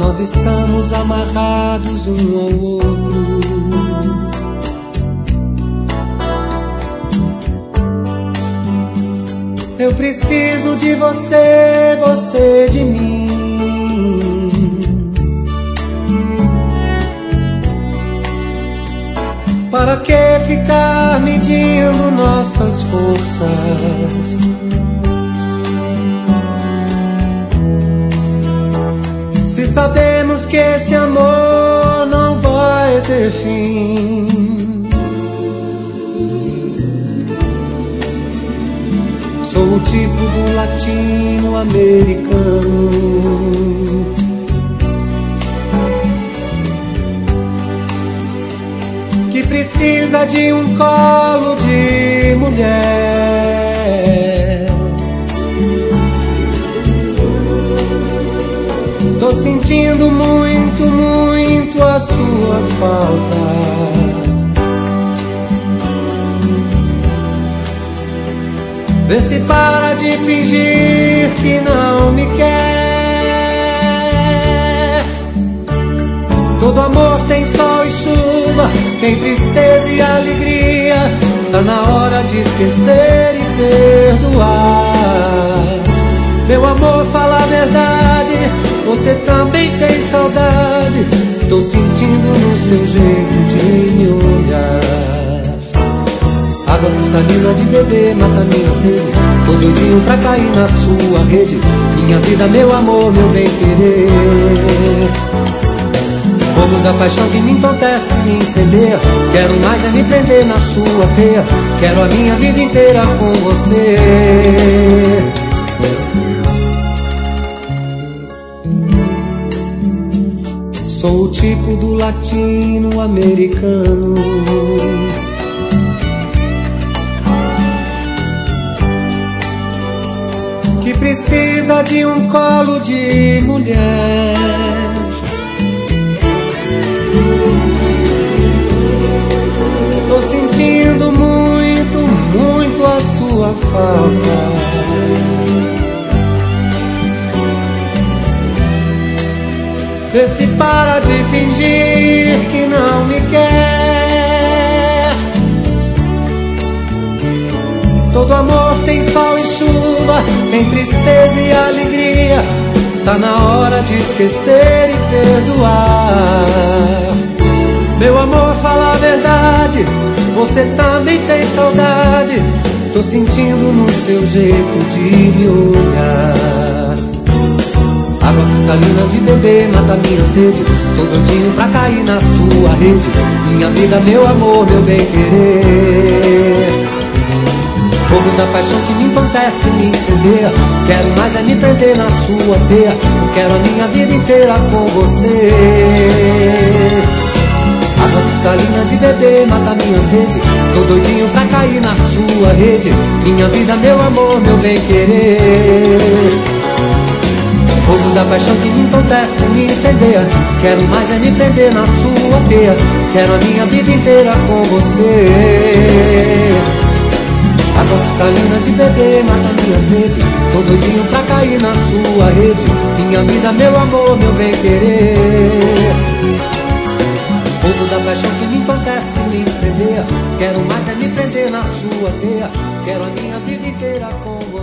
nós estamos amarrados um ao outro. Eu preciso de você, você de mim. Para que ficar medindo nossas forças? Se sabemos que esse amor não vai ter fim. Sou o tipo do latino-americano que precisa de um colo de mulher. Tô sentindo muito, muito a sua falta. Vê se para de fingir que não me quer. Todo amor tem sol e chuva, tem tristeza e alegria. Tá na hora de esquecer e perdoar. Meu amor, fala a verdade, você também tem saudade. Tô sentindo no seu jeito de me olhar. Água cristalina de beber mata minha sede. Tô doidinho pra cair na sua rede. Minha vida, meu amor, meu bem-querer. Fogo da paixão que me entontece, me incendeia. Quero mais é me prender na sua teia. Quero a minha vida inteira com você. Sou o tipo do latino-americano que precisa de um colo de mulher. Tô sentindo muito, muito a sua falta. Vê se para de fingir que não me quer. Todo amor tem sol e chuva, tem tristeza e alegria. Tá na hora de esquecer e perdoar. Meu amor, fala a verdade, você também tem saudade. Tô sentindo no seu jeito de me olhar. Água cristalina de beber mata minha sede. Tô doidinho pra cair na sua rede. Minha vida, meu amor, meu bem-querer. Fogo da paixão que me entontece, me incendeia. Quero mais é me prender na sua teia. Quero a minha vida inteira com você. Água cristalina de beber mata minha sede. Tô doidinho pra cair na sua rede. Minha vida, meu amor, meu bem-querer. Fogo da paixão que me entontece, me incendeia. Quero mais é me prender na sua teia. Quero a minha vida inteira com você. Água cristalina de beber mata minha sede. Tô doidinho pra cair na sua rede. Minha vida, meu amor, meu bem-querer. Fogo da paixão que me entontece, me incendeia. Quero mais é me prender na sua teia. Quero a minha vida inteira com você.